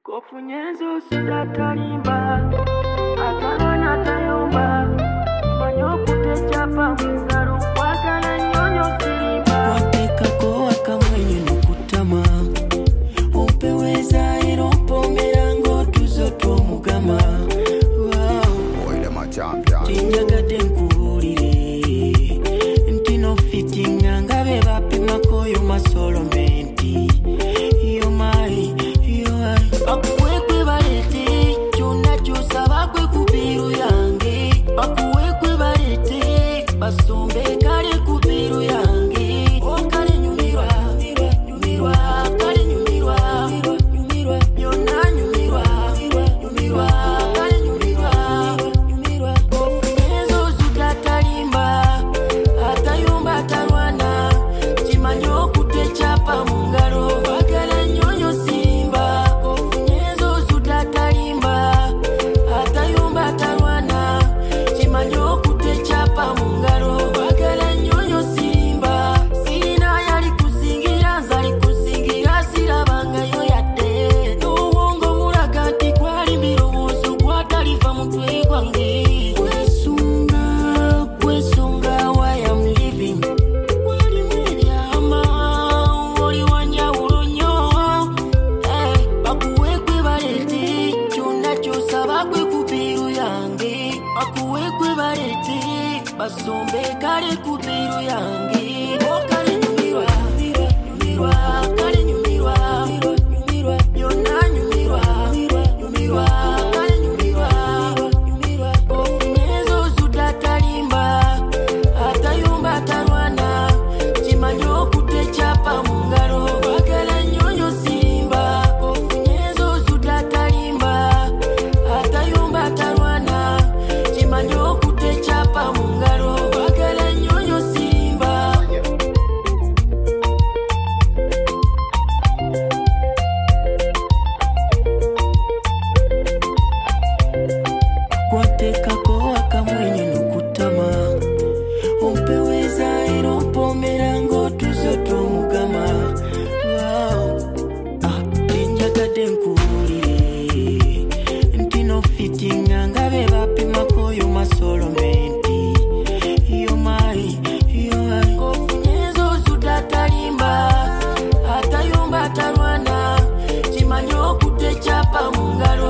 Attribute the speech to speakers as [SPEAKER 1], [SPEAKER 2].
[SPEAKER 1] Kofunyezo sudatalimba atalwana tayomba manyoku chapa mungaro kwagala nyonyo silimba wateka ko akamwenye nukutama upeweza iropo merango tuzo twomugama wow
[SPEAKER 2] oile ma champion
[SPEAKER 1] tinyagadde nkubuulire ntino fitting ngabe bapima koyo masolo menti yo mai yo ai akuwekwe balete kyonna kyosaba kwe kubiru yange akuwekwe balete basombe kale kubiru yange okale nyumirwa nyumirwa kale nyumirwa nyumirwa yonna nyumirwa nyumirwa kale nyumirwa nyumirwa kofunyezo zudatalimba atayomba atalwana kimanyo kutechapa mungalo bagala nyonyo simba kofunyezo zudatalimba atayomba atalwana kimanyo kutechapa mungalo bagala nyonyo simba sina yali kusingira nzali kusingira sirabanga yo yadde n'obwongo bulaga nti kwali birowoozo gwatalifa mutwe gwange kwesunga why I'm living wali mwenyama oli wanjawulo nnyo bakuwekwe balete kyonna kyosaba kwe kubiru yange bakuwekwe balete basombe kale kubiru yange okale nyumirwa nyumirwa kale nyumirwa nyumirwa yonna nyumirwa nyumirwa kale nyumirwa nyumirwa kofunyezo zudatalimba atayomba atalwana kimanyo kutechapa mungalo bagala nyonyo simba kofunyezo zudatalimba atayomba atalwana kimanyo kutechapa mungalo bagala nyonyo simba kwatekako akamwenye nukutama umpeweza iropo merango tuzo twomugama wow tinyagadde nkubuulire ntino fitting ngabe bapima koyo masolo menti yo mai yo ai kofunyezo zudatalimba atayomba atalwana kimanyo kutechapa mungalo